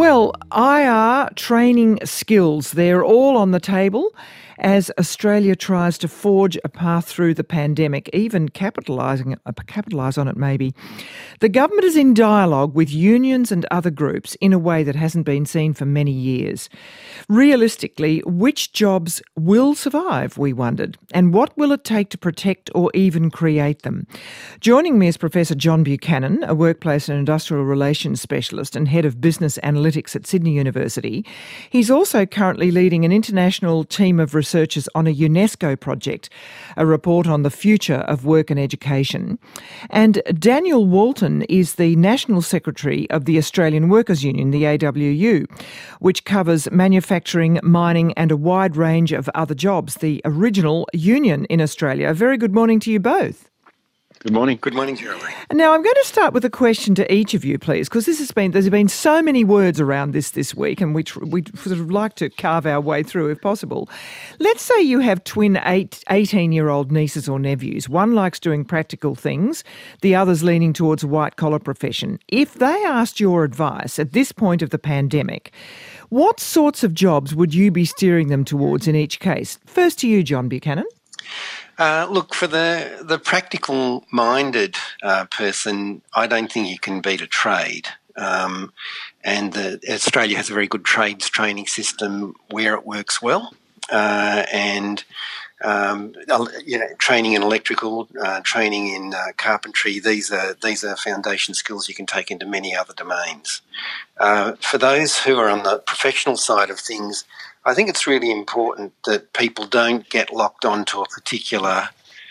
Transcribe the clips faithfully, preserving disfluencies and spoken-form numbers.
Well, I R training skills, they're all on the table as Australia tries to forge a path through the pandemic, even capitalising uh, capitalise on it maybe. The government is in dialogue with unions and other groups in a way that hasn't been seen for many years. Realistically, which jobs will survive, we wondered, and what will it take to protect or even create them? Joining me is Professor John Buchanan, a workplace and industrial relations specialist and head of business analytics at Sydney University. He's also currently leading an international team of researchers on a UNESCO project, a report on the future of work and education. And Daniel Walton is the National Secretary of the Australian Workers' Union, the A W U, which covers manufacturing, mining and a wide range of other jobs, the original union in Australia. A very good morning to you both. Good morning. Good morning, Jeremy. Now, I'm going to start with a question to each of you, please, because this has been there's been so many words around this this week, and we tr- we sort of like to carve our way through if possible. Let's say you have twin eight, eighteen-year-old nieces or nephews. One likes doing practical things, the other's leaning towards a white-collar profession. If they asked your advice at this point of the pandemic, what sorts of jobs would you be steering them towards in each case? First to you, John Buchanan. Uh, look, for the, the practical-minded uh, person, I don't think you can beat a trade. Um, and the, Australia has a very good trades training system where it works well. Uh, and, um, you know, training in electrical, uh, training in uh, carpentry, these are these are foundation skills you can take into many other domains. Uh, for those who are on the professional side of things, I think it's really important that people don't get locked onto a particular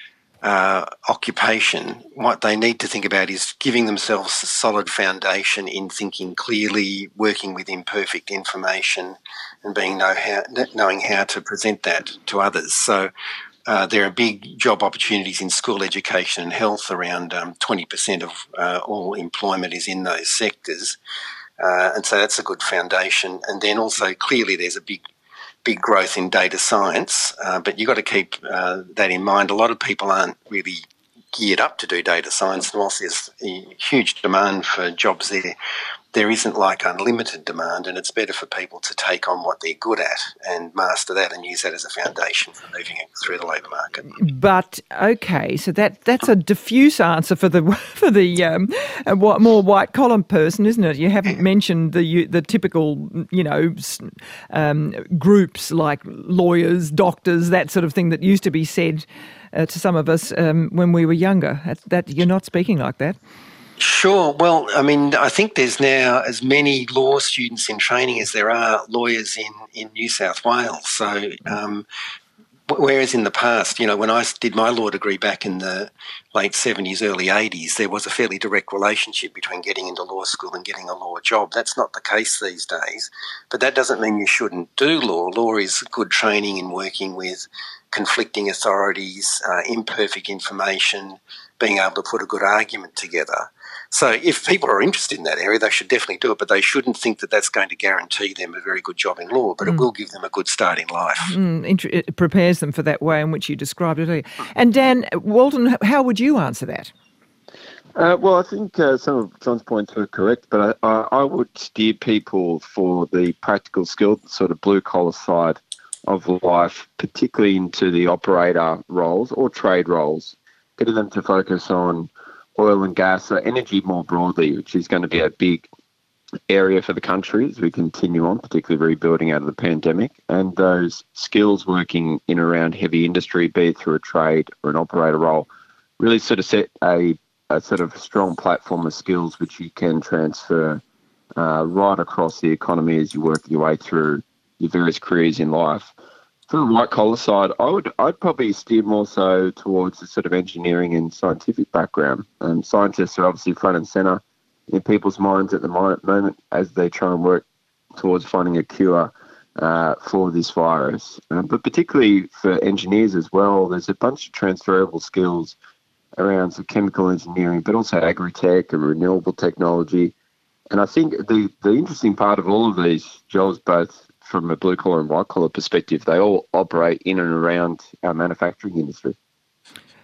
uh, occupation. What they need to think about is giving themselves a solid foundation in thinking clearly, working with imperfect information, and being know how, knowing how to present that to others. So uh, there are big job opportunities in school education and health. Around um, twenty percent of uh, all employment is in those sectors. Uh, and so that's a good foundation. And then also clearly there's a big big growth in data science, uh, but you've got to keep uh, that in mind. A lot of people aren't really geared up to do data science, and whilst there's a huge demand for jobs there, there isn't like unlimited demand, and it's better for people to take on what they're good at and master that and use that as a foundation for moving it through the labour market. But okay, so that that's a diffuse answer for the for the um, what more white collar person, isn't it? You haven't mentioned the the typical, you know, um, groups like lawyers, doctors, that sort of thing that used to be said uh, to some of us um, when we were younger. That, that you're not speaking like that. Sure. Well, I mean, I think there's now as many law students in training as there are lawyers in, in New South Wales. So, um, whereas in the past, you know, when I did my law degree back in the late seventies, early eighties, there was a fairly direct relationship between getting into law school and getting a law job. That's not the case these days. But that doesn't mean you shouldn't do law. Law is good training in working with conflicting authorities, uh, imperfect information, being able to put a good argument together. So if people are interested in that area, they should definitely do it, but they shouldn't think that that's going to guarantee them a very good job in law, but mm. it will give them a good start in life. Mm, it prepares them for that way in which you described it earlier. And Dan Walton, how would you answer that? Uh, well, I think uh, some of John's points were correct, but I, I, I would steer people for the practical skill, sort of blue-collar side of life, particularly into the operator roles or trade roles, getting them to focus on oil and gas, or energy more broadly, which is going to be a big area for the country as we continue on, particularly rebuilding out of the pandemic. And those skills working in around heavy industry, be it through a trade or an operator role, really sort of set a, a sort of strong platform of skills which you can transfer uh, right across the economy as you work your way through your various careers in life. For the white collar side, I would I'd probably steer more so towards the sort of engineering and scientific background. Um, scientists are obviously front and centre in people's minds at the moment as they try and work towards finding a cure uh, for this virus. Um, but particularly for engineers as well, there's a bunch of transferable skills around some chemical engineering, but also agri-tech and renewable technology. And I think the, the interesting part of all of these jobs, both from a blue-collar and white-collar perspective, they all operate in and around our manufacturing industry.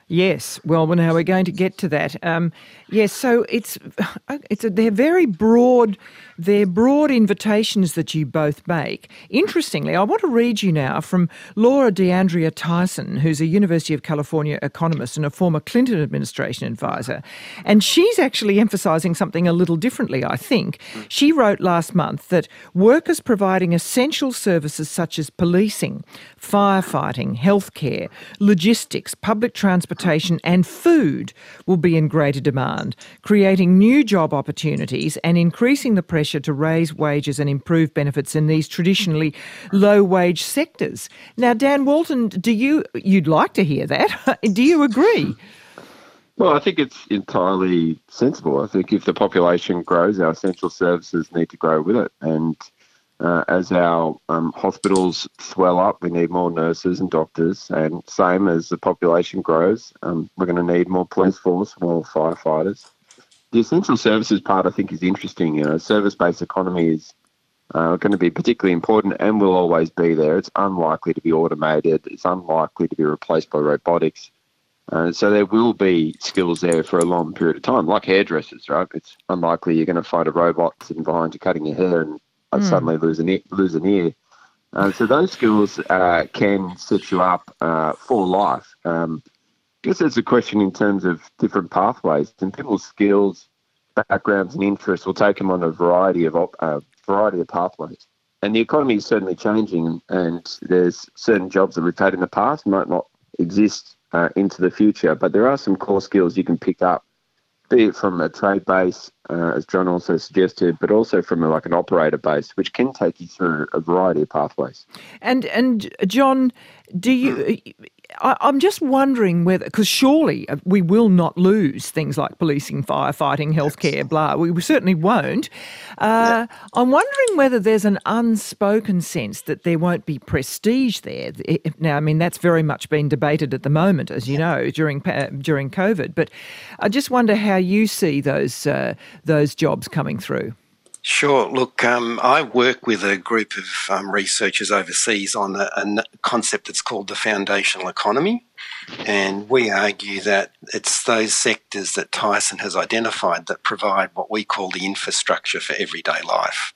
Yes, well, well, now we're going to get to that. Um, yes, so it's it's a, they're very broad. They're broad invitations that you both make. Interestingly, I want to read you now from Laura DeAndrea Tyson, who's a University of California economist and a former Clinton administration advisor. And she's actually emphasising something a little differently, I think. She wrote last month that workers providing essential services such as policing, firefighting, healthcare, logistics, public transportation and food will be in greater demand, creating new job opportunities and increasing the pressure to raise wages and improve benefits in these traditionally low-wage sectors. Now, Dan Walton, do you you'd like to hear that? Do you agree? Well, I think it's entirely sensible. I think if the population grows, our essential services need to grow with it. And uh, as our um, hospitals swell up, we need more nurses and doctors. And same as the population grows, um, we're going to need more police force, more firefighters. The essential services part, I think, is interesting. You know, service-based economy is uh, going to be particularly important and will always be there. It's unlikely to be automated. It's unlikely to be replaced by robotics. Uh, so there will be skills there for a long period of time, like hairdressers, right? It's unlikely you're going to find a robot sitting behind you cutting your hair and mm. suddenly lose an ear. Lose an ear. Uh, so those skills uh, can set you up uh, for life. Um, I guess there's a question in terms of different pathways, and people's skills, backgrounds, and interests will take them on a variety of uh, variety of pathways. And the economy is certainly changing, and there's certain jobs that we've had in the past might not exist uh, into the future. But there are some core skills you can pick up, be it from a trade base, uh, as John also suggested, but also from a, like an operator base, which can take you through a variety of pathways. And and John, do you? I, I'm just wondering whether, because surely we will not lose things like policing, firefighting, healthcare, blah. We certainly won't. Uh, yeah. I'm wondering whether there's an unspoken sense that there won't be prestige there. Now, I mean, that's very much been debated at the moment, as you know, during during COVID. But I just wonder how you see those uh, those jobs coming through. Sure. Look, um, I work with a group of um, researchers overseas on a, a concept that's called the foundational economy. And we argue that it's those sectors that Tyson has identified that provide what we call the infrastructure for everyday life.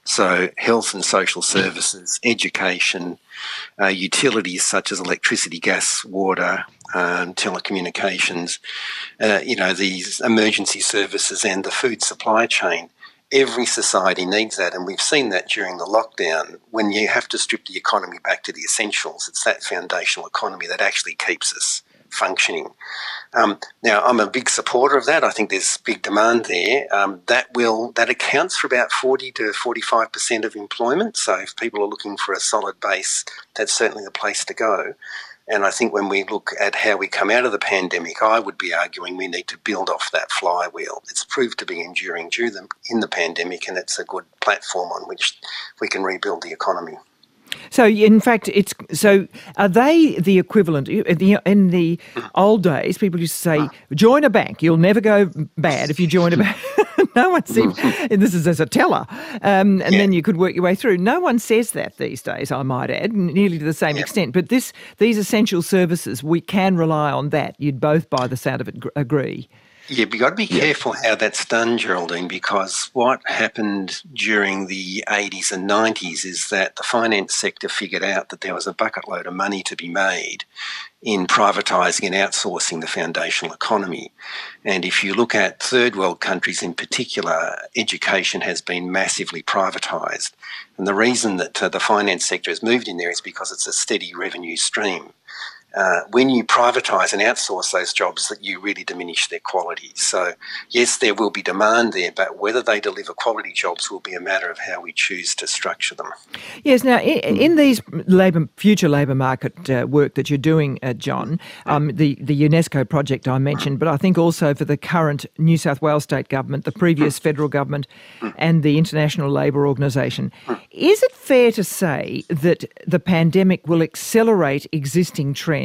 So health and social services, education, uh, utilities such as electricity, gas, water, um, telecommunications, uh, you know, these emergency services and the food supply chain. Every society needs that, and we've seen that during the lockdown. When you have to strip the economy back to the essentials, it's that foundational economy that actually keeps us functioning. Um, now, I'm a big supporter of that. I think there's big demand there. Um, that will that accounts for about forty to forty-five percent of employment. So if people are looking for a solid base, that's certainly the place to go. And I think when we look at how we come out of the pandemic, I would be arguing we need to build off that flywheel. It's proved to be enduring during the, in the pandemic, and it's a good platform on which we can rebuild the economy. So, in fact, it's so. Are they the equivalent? In the old days, people used to say, "Join a bank. You'll never go bad if you join a bank." No one seems. This is as a teller, um, and yeah. then you could work your way through. No one says that these days. I might add, nearly to the same yeah. extent. But this, these essential services, we can rely on that. You'd both, by the sound of it, agree. Yeah, but you've got to be careful how that's done, Geraldine, because what happened during the eighties and nineties is that the finance sector figured out that there was a bucket load of money to be made in privatising and outsourcing the foundational economy. And if you look at third world countries in particular, education has been massively privatised. And the reason that uh, the finance sector has moved in there is because it's a steady revenue stream. Uh, when you privatise and outsource those jobs, that you really diminish their quality. So, yes, there will be demand there, but whether they deliver quality jobs will be a matter of how we choose to structure them. Yes. Now, in, in these labour, future labour market uh, work that you're doing, uh, John, um, the, the UNESCO project I mentioned, but I think also for the current New South Wales state government, the previous federal government and the International Labour Organisation, is it fair to say that the pandemic will accelerate existing trends?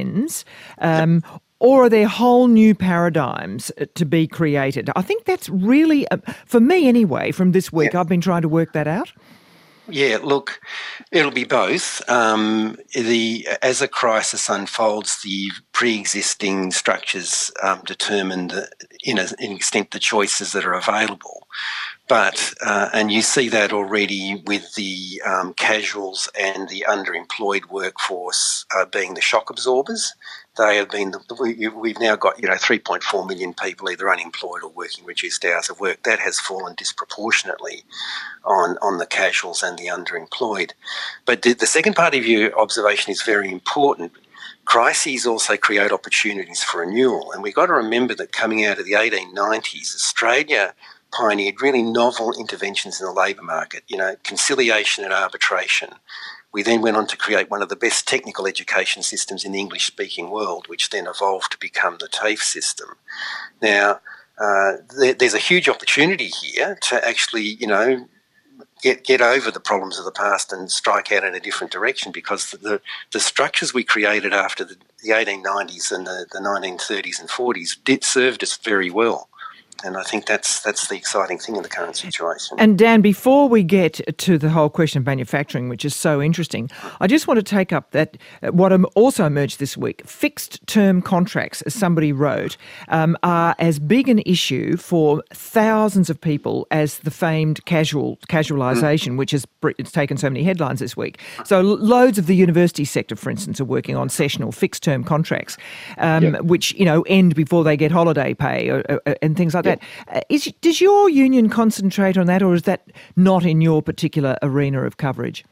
Um, or are there whole new paradigms to be created? I think that's really, uh, for me anyway, from this week, yeah. I've been trying to work that out. Yeah, look, it'll be both. Um, the as a crisis unfolds, the pre-existing structures um, determine the, in, a, in extent the choices that are available. But, uh, and you see that already with the um, casuals and the underemployed workforce uh, being the shock absorbers. They have been, the, we, we've now got, you know, three point four million people either unemployed or working reduced hours of work. That has fallen disproportionately on, on the casuals and the underemployed. But the, the second part of your observation is very important. Crises also create opportunities for renewal. And we've got to remember that coming out of the eighteen nineties, Australia pioneered really novel interventions in the labour market, you know, conciliation and arbitration. We then went on to create one of the best technical education systems in the English-speaking world, which then evolved to become the TAFE system. Now, uh, there, there's a huge opportunity here to actually, you know, get get over the problems of the past and strike out in a different direction, because the, the structures we created after the, the eighteen nineties and the, the nineteen thirties and forties did served us very well. And I think that's that's the exciting thing in the current situation. And Dan, before we get to the whole question of manufacturing, which is so interesting, I just want to take up that what also emerged this week, fixed term contracts, as somebody wrote, um, are as big an issue for thousands of people as the famed casual casualisation, mm. which has it's taken so many headlines this week. So loads of the university sector, for instance, are working on sessional fixed term contracts, um, yep. which, you know, end before they get holiday pay or, or, and things like that. Uh, is, does your union concentrate on that, or is that not in your particular arena of coverage?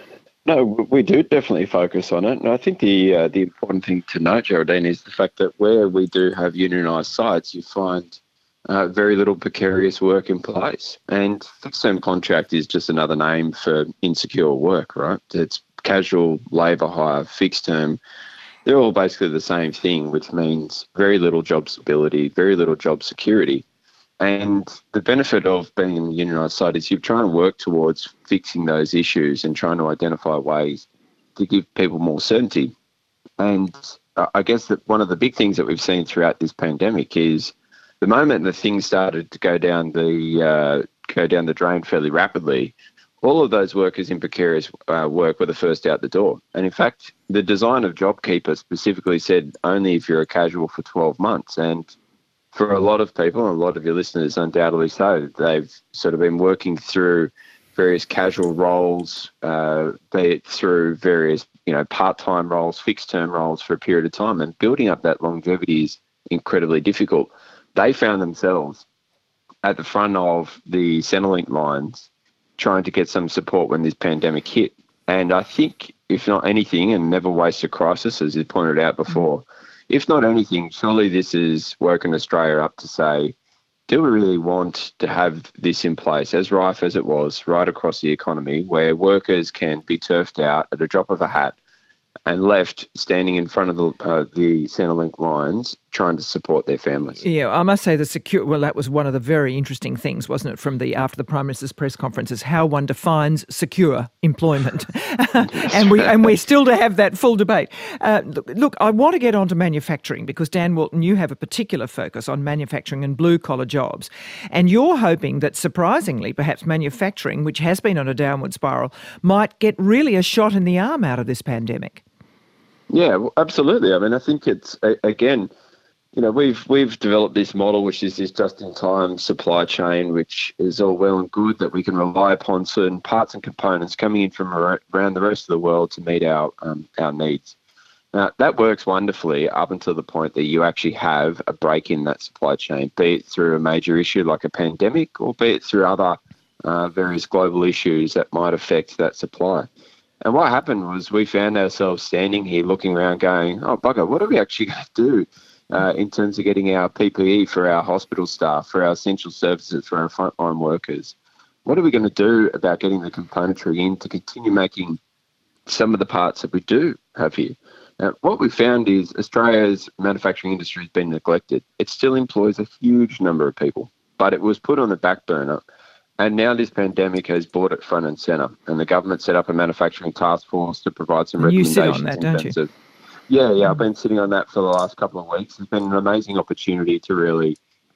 No, we do definitely focus on it. And I think the uh, the important thing to note, Geraldine, is the fact that where we do have unionised sites, you find uh, very little precarious work in place. And fixed-term contract is just another name for insecure work, right? It's casual labour hire, fixed-term. They're all basically the same thing, which means very little job stability, very little job security. And the benefit of being in a unionised site is you're trying to work towards fixing those issues and trying to identify ways to give people more certainty. And I guess that one of the big things that we've seen throughout this pandemic is the moment that things started to go down the uh, go down the drain fairly rapidly, all of those workers in precarious uh, work were the first out the door. And in fact, the design of JobKeeper specifically said only if you're a casual for twelve months. And for a lot of people, and a lot of your listeners undoubtedly so, they've sort of been working through various casual roles, uh, be it through various, you know, part-time roles, fixed-term roles for a period of time, and building up that longevity is incredibly difficult. They found themselves at the front of the Centrelink lines trying to get some support when this pandemic hit. And I think, if not anything, and never waste a crisis, as you pointed out before, if not anything, surely this is woken Australia up to say, do we really want to have this in place, as rife as it was right across the economy, where workers can be turfed out at a drop of a hat and left standing in front of the, uh, the Centrelink lines trying to support their families? Yeah, I must say the secure. Well, that was one of the very interesting things, wasn't it, from the after the Prime Minister's press conference, is how one defines secure employment, and we and we're still to have that full debate. Uh, look, I want to get on to manufacturing because Dan Walton, you have a particular focus on manufacturing and blue collar jobs, and you're hoping that surprisingly, perhaps manufacturing, which has been on a downward spiral, might get really a shot in the arm out of this pandemic. Yeah, well, absolutely. I mean, I think it's again. You know, we've we've developed this model, which is this just-in-time supply chain, which is all well and good that we can rely upon certain parts and components coming in from around the rest of the world to meet our um, our needs. Now, that works wonderfully up until the point that you actually have a break in that supply chain, be it through a major issue like a pandemic or be it through other uh, various global issues that might affect that supply. And what happened was we found ourselves standing here looking around going, oh, bugger, what are we actually going to do? Uh, in terms of getting our P P E for our hospital staff, for our essential services, for our frontline workers. What are we going to do about getting the componentry in to continue making some of the parts that we do have here? Now, what we found is Australia's manufacturing industry has been neglected. It still employs a huge number of people, but it was put on the back burner. And now this pandemic has brought it front and centre. And the government set up a manufacturing task force to provide some recommendations. You sit on that, don't you? Of, Yeah, yeah, I've been sitting on that for the last couple of weeks. It's been an amazing opportunity to really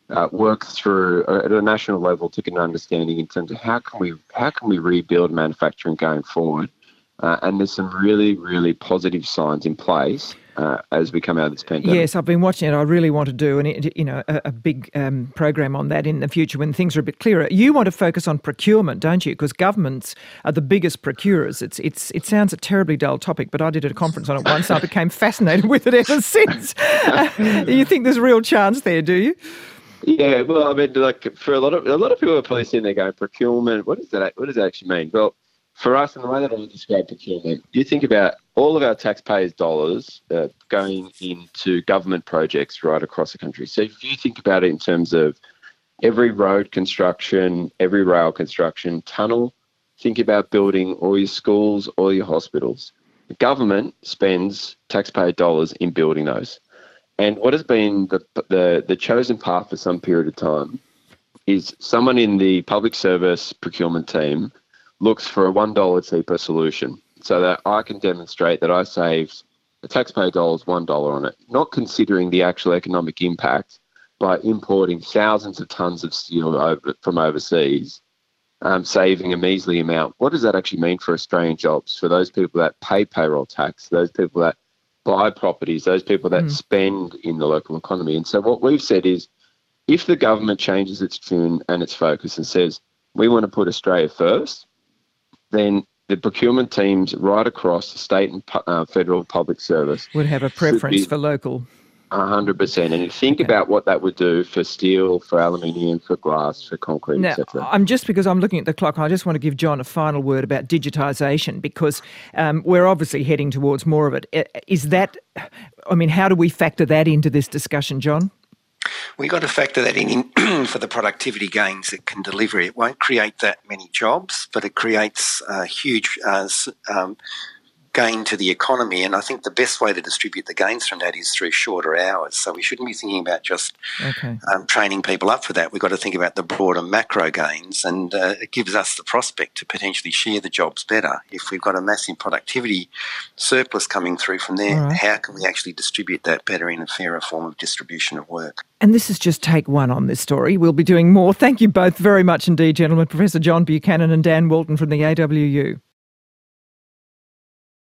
uh, work through uh, at a national level to get an understanding in terms of how can we how can we rebuild manufacturing going forward. Uh, and there's some really, really positive signs in place uh, as we come out of this pandemic. Yes, I've been watching it. I really want to do an, you know, a, a big um, program on that in the future when things are a bit clearer. You want to focus on procurement, don't you? Because governments are the biggest procurers. It's it's it sounds a terribly dull topic, but I did a conference on it once and I became fascinated with it ever since. Uh, you think there's a real chance there, do you? Yeah, well, I mean, like for a lot of a lot of people are probably sitting there going, procurement. What does that? What does that actually mean? Well, for us, and the way that I describe procurement, you think about all of our taxpayers' dollars uh, going into government projects right across the country. So if you think about it in terms of every road construction, every rail construction, tunnel, think about building all your schools, all your hospitals. The government spends taxpayer dollars in building those. And what has been the, the, the chosen path for some period of time is someone in the public service procurement team looks for a one dollar cheaper solution so that I can demonstrate that I saved the taxpayer dollars one dollar on it, not considering the actual economic impact by importing thousands of tonnes of steel over, from overseas, um, saving a measly amount. What does that actually mean for Australian jobs, for those people that pay payroll tax, those people that buy properties, those people that mm. spend in the local economy? And so what we've said is, if the government changes its tune and its focus and says, we want to put Australia first, then the procurement teams right across the state and uh, federal public service would have a preference for local. one hundred percent. And you think okay. about what that would do for steel, for aluminium, for glass, for concrete, now, et cetera. I'm just because I'm looking at the clock, I just want to give John a final word about digitisation, because um, we're obviously heading towards more of it. Is that, I mean, how do we factor that into this discussion, John? We've got to factor that in for the productivity gains it can deliver. It won't create that many jobs, but it creates a huge uh, um, gain to the economy. And I think the best way to distribute the gains from that is through shorter hours. So we shouldn't be thinking about just okay. um, training people up for that. We've got to think about the broader macro gains, and uh, it gives us the prospect to potentially share the jobs better. If we've got a massive productivity surplus coming through from there, right. how can we actually distribute that better in a fairer form of distribution of work? And this is just take one on this story. We'll be doing more. Thank you both very much indeed, gentlemen. Professor John Buchanan and Dan Walton from the A W U.